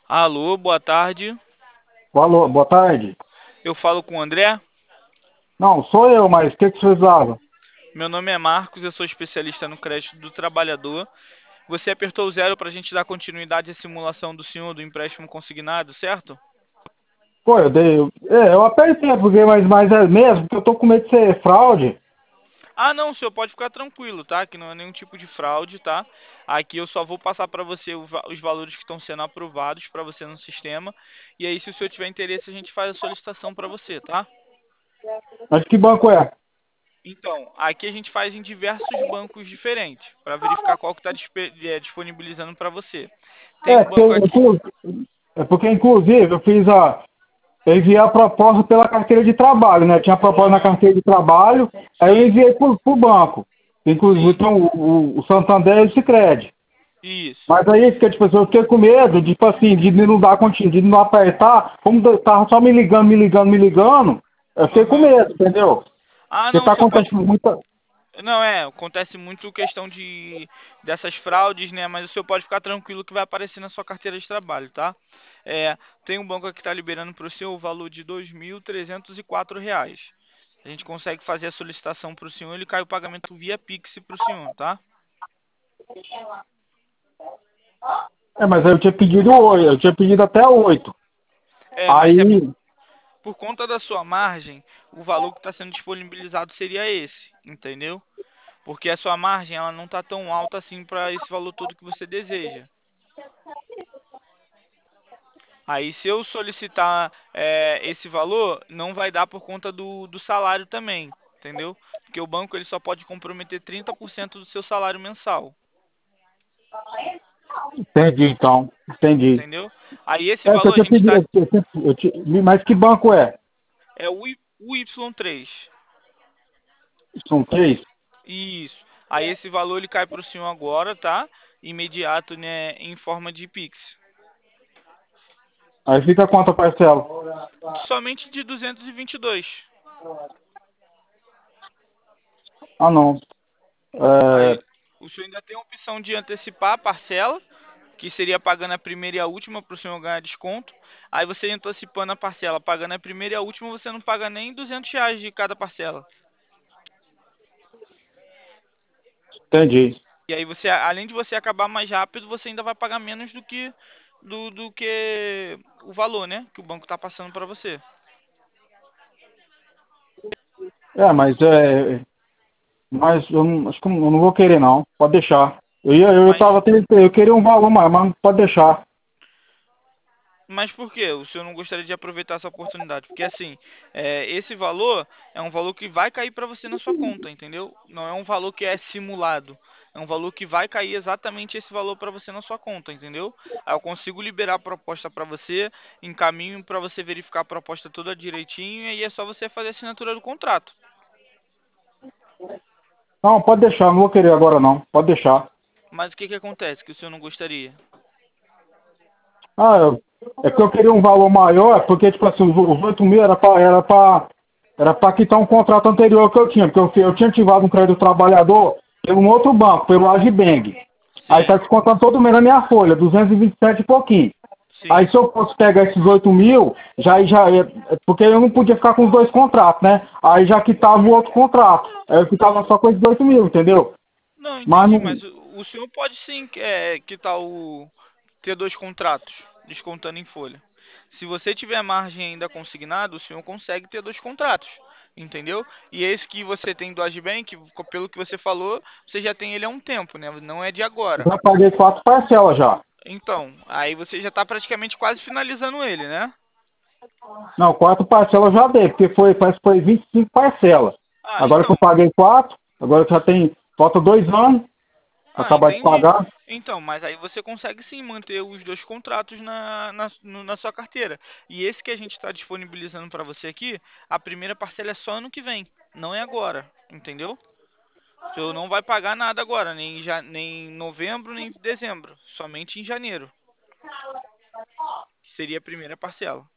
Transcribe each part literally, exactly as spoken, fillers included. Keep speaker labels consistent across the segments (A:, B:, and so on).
A: Alô, boa tarde.
B: Alô, boa tarde.
A: Eu falo com o André.
B: Não, sou eu, mas o que que você precisava?
A: Meu nome é Marcos, eu sou especialista no crédito do trabalhador. Você apertou o zero para a gente dar continuidade à simulação do senhor do empréstimo consignado, certo?
B: Pô, eu dei. É, eu apertei, porque, mas, mas é mesmo, porque eu tô com medo de ser fraude.
A: Ah, não, o senhor pode ficar tranquilo, tá? Que não é nenhum tipo de fraude, tá? Aqui eu só vou passar para você o va- os valores que estão sendo aprovados para você no sistema. E aí, se o senhor tiver interesse, a gente faz a solicitação para você, tá?
B: Mas que banco é?
A: Então, aqui a gente faz em diversos bancos diferentes, para verificar qual que está disponibilizando para você. Tem
B: É,
A: um
B: porque,
A: banco aqui.
B: inclu- é porque inclusive eu fiz a. Eu enviei a proposta pela carteira de trabalho, né? Tinha a proposta na
A: Aham.
B: carteira de trabalho, aí eu
A: Sim,
B: enviei pro, pro banco. Inclusive
A: sim,
B: tem o, o, o Santander e o Sicredi.
A: isso.
B: Mas aí, fiquei, tipo assim, eu fiquei com medo, de, tipo assim, de não dar continuidade, de não apertar, como eu tava só me ligando, me ligando, me ligando, eu fiquei com
A: Aham.
B: medo, entendeu?
A: Ah,
B: Porque
A: não,
B: tá
A: você pode.
B: acontecendo muita.
A: Não, é, acontece muito questão de dessas fraudes, né? Mas o senhor pode ficar tranquilo que vai aparecer na sua carteira de trabalho, tá? É, tem um banco aqui que está liberando para o senhor o valor de dois mil trezentos e quatro reais. A gente consegue fazer a solicitação para o senhor, ele cai o pagamento via Pix para o senhor, tá?
B: É, mas aí eu tinha pedido oito, eu tinha pedido até oito.
A: É, mas é por,
B: Aí,
A: por conta da sua margem, o valor que está sendo disponibilizado seria esse, entendeu? Porque a sua margem ela não está tão alta assim para esse valor todo que você deseja. Aí, se eu solicitar é, esse valor, não vai dar por conta do, do salário também, entendeu? Porque o banco ele só pode comprometer trinta por cento do seu salário mensal,
B: entendi então, entendi.
A: entendeu? Aí esse
B: É que
A: valor
B: eu
A: a
B: tinha
A: gente
B: pedido,
A: está
B: eu tinha, eu tinha- mas que banco é?
A: é o Y- o Y três.
B: São três?
A: Isso. Aí esse valor ele cai para o senhor agora, tá? Imediato, né, em forma de Pix.
B: Aí fica quanto a parcela?
A: Somente de duzentos e vinte e dois.
B: Ah, não.
A: Aí
B: É,
A: o senhor ainda tem a opção de antecipar a parcela, que seria pagando a primeira e a última para o senhor ganhar desconto. Aí você antecipando a parcela, pagando a primeira e a última, você não paga nem duzentos reais de cada parcela.
B: entendi.
A: E aí você, além de você acabar mais rápido, você ainda vai pagar menos do que do, do que o valor, né, que o banco está passando para você.
B: É, mas é. Mas eu não, acho que eu não eu não vou querer não. Pode deixar. Eu ia, eu
A: Mas
B: tava tentando, eu queria um valor mais, mas pode deixar.
A: Mas por quê? O senhor não gostaria de aproveitar essa oportunidade? Porque assim, é, esse valor é um valor que vai cair para você na sua conta, entendeu? Não é um valor que é simulado. É um valor que vai cair exatamente esse valor para você na sua conta, entendeu? Aí eu consigo liberar a proposta para você, encaminho para você verificar a proposta toda direitinho e aí é só você fazer a assinatura do contrato.
B: Não, pode deixar, não vou querer agora não. Pode deixar.
A: Mas o que que acontece que o senhor não gostaria?
B: Ah, eu, é que eu queria um valor maior, porque, tipo assim, os, os oito mil era pra, era pra, era pra quitar um contrato anterior que eu tinha, porque eu, fi- eu tinha ativado um crédito trabalhador pelo um outro banco, pelo Agibank. Aí tá
A: Sim,
B: descontando todo mês na minha folha, duzentos e vinte e sete e pouquinho. Aí
A: sim.
B: se eu posso pegar esses oito mil, já, já, é- é- porque eu não podia ficar com os dois contratos, né? Aí já quitava o outro contrato. Aí eu ficava só com esses oito mil, entendeu?
A: Não,
B: Mas
A: entendi,
B: não,
A: mas o, o senhor pode sim é, quitar o ter dois contratos, descontando em folha. Se você tiver margem ainda consignada, o senhor consegue ter dois contratos, entendeu? E esse que você tem do Agibank, pelo que você falou, você já tem ele há um tempo, né? Não é de agora.
B: já paguei quatro parcelas já.
A: Então, aí você já está praticamente quase finalizando ele, né?
B: Não, quatro parcelas eu já dei, porque foi, parece que foi vinte e cinco parcelas.
A: Ah,
B: Agora que eu
A: então.
B: paguei quatro, agora já tem, falta dois anos pra
A: Ah,
B: acabar de
A: entendi.
B: pagar.
A: Então, mas aí você consegue sim manter os dois contratos na, na, no- na sua carteira. E esse que a gente está disponibilizando para você aqui, a primeira parcela é só ano que vem, não é agora, entendeu? O senhor não vai pagar nada agora, nem em, ja- nem em novembro, nem em dezembro, somente em janeiro, que seria a primeira parcela,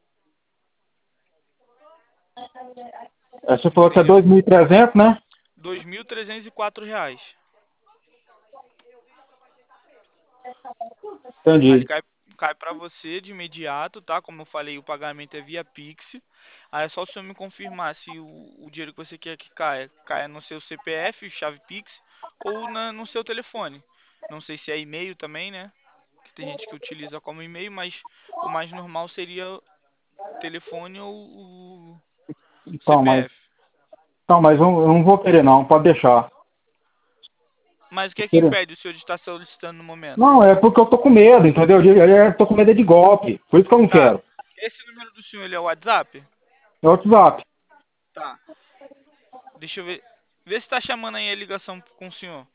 B: Aí você falou que é
A: entendeu?
B: dois mil e trezentos, né?
A: Dois mil trezentos e quatro reais. Aí
B: Entendi.
A: cai, cai para você de imediato, tá? Como eu falei, o pagamento é via Pix. Aí é só o senhor me confirmar se o, o dinheiro que você quer que caia, caia no seu C P F, chave Pix, ou na- no seu telefone. Não sei se é e-mail também, né? Que tem gente que utiliza como e-mail, mas o mais normal seria telefone ou o
B: Então, mas,
A: C P F.
B: então, mas eu, eu não vou querer não, pode deixar.
A: Mas o que
B: Vou
A: é que
B: querer.
A: impede o senhor de estar solicitando no momento?
B: Não, é porque eu tô com medo, entendeu? Eu, eu, eu tô com medo de golpe. Por isso que eu não
A: Tá.
B: quero.
A: Esse número do senhor, ele é o WhatsApp?
B: É o WhatsApp.
A: Tá. Deixa eu ver. Vê se tá chamando aí a ligação com o senhor.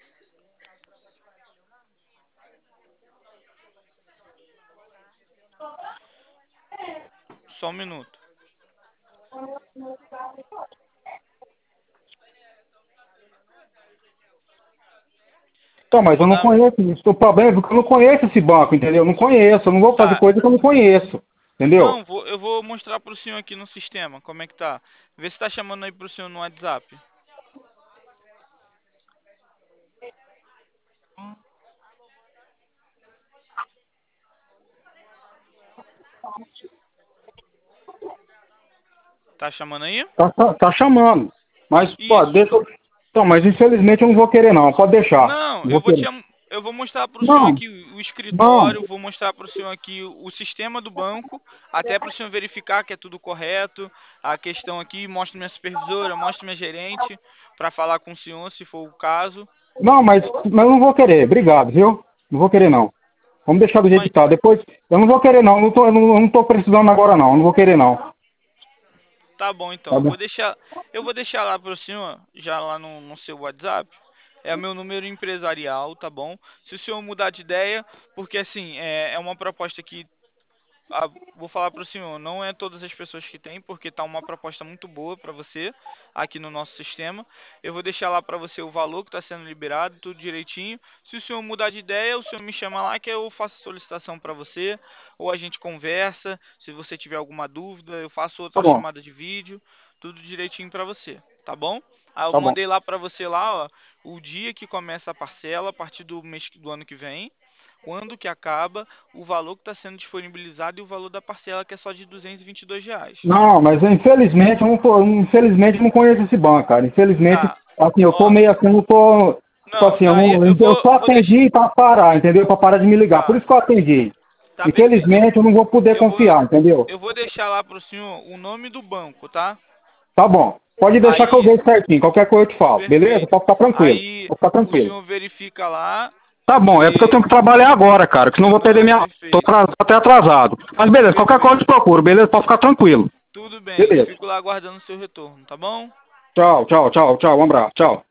A: Só um minuto.
B: Então,
A: Eu
B: mas
A: vou
B: eu não
A: dar.
B: conheço isso. O problema é que eu não conheço esse banco, entendeu? Eu não conheço. Eu não vou fazer
A: Tá.
B: coisa que eu não conheço. Entendeu?
A: Não, vou, eu vou mostrar pro senhor aqui no sistema como é que tá. Vê se tá chamando aí pro senhor no WhatsApp. Tá chamando aí?
B: Tá, tá, tá chamando. Mas, pô,
A: Isso.
B: deixa eu... Então, mas infelizmente eu não vou querer não. Pode deixar.
A: Não,
B: Não
A: eu
B: vou
A: vou te,
B: querer.
A: am- eu vou mostrar para o senhor
B: Não,
A: aqui o o
B: não.
A: escritório, vou mostrar para o senhor aqui o o sistema do banco, até para o senhor verificar que é tudo correto. A questão aqui, mostro minha supervisora, mostro minha gerente, para falar com o senhor, se for o caso.
B: Não, mas, mas eu não vou querer. Obrigado, viu? Não vou querer não. Vamos deixar do jeito
A: Mas
B: que tá. Depois, eu não vou querer não. Eu não tô, eu não, eu não tô precisando agora não. Eu não vou querer não.
A: tá bom então,
B: Tá
A: eu
B: bom?
A: vou deixar, eu vou deixar lá para o senhor, já lá no, no seu WhatsApp. É o meu número empresarial, tá bom? Se o senhor mudar de ideia, porque assim, é, é uma proposta que ah, vou falar para o senhor, não é todas as pessoas que têm, porque tá uma proposta muito boa para você aqui no nosso sistema. Eu vou deixar lá para você o valor que está sendo liberado, tudo direitinho. Se o senhor mudar de ideia, o senhor me chama lá que eu faço a solicitação para você, ou a gente conversa. Se você tiver alguma dúvida, eu faço
B: Tá
A: outra
B: bom.
A: chamada de vídeo, tudo direitinho para você, tá bom? Aí eu
B: Tá bom.
A: mandei lá para você lá, ó, o dia que começa a parcela a partir do mês do ano que vem, quando que acaba, o valor que está sendo disponibilizado e o valor da parcela que é só de duzentos e vinte e dois reais.
B: Não, mas infelizmente eu não, tô- infelizmente eu não conheço esse banco, cara. Infelizmente,
A: Tá.
B: assim, eu tô
A: Ó,
B: meio assim, eu não tô. Tipo
A: não,
B: assim, eu,
A: aí
B: não,
A: eu
B: eu
A: vou,
B: só
A: vou deixar.
B: atendi pra parar, entendeu? Pra parar de me ligar. Por
A: Tá,
B: isso que eu atendi.
A: tá beleza.
B: Infelizmente eu não vou poder
A: Eu vou,
B: confiar, entendeu?
A: eu vou deixar lá pro senhor o nome do banco, tá?
B: Tá bom. Pode deixar que eu
A: Aí,
B: vejo certinho. Qualquer coisa eu te falo. Beleza?
A: perfeito.
B: Pode ficar tranquilo.
A: Aí
B: Pode ficar
A: o
B: tranquilo.
A: senhor verifica lá,
B: Tá bom, é porque eu
A: se.
B: tenho que trabalhar agora, cara, que senão eu vou perder
A: Não,
B: minha. Tô
A: perfeito.
B: atras- até atrasado. Mas beleza, qualquer coisa eu te
A: Perfeito.
B: procuro, beleza? Pode ficar tranquilo.
A: Tudo bem. Eu
B: Beleza.
A: fico lá aguardando o seu retorno, tá bom?
B: Tchau, tchau, tchau, tchau. Um abraço. Tchau.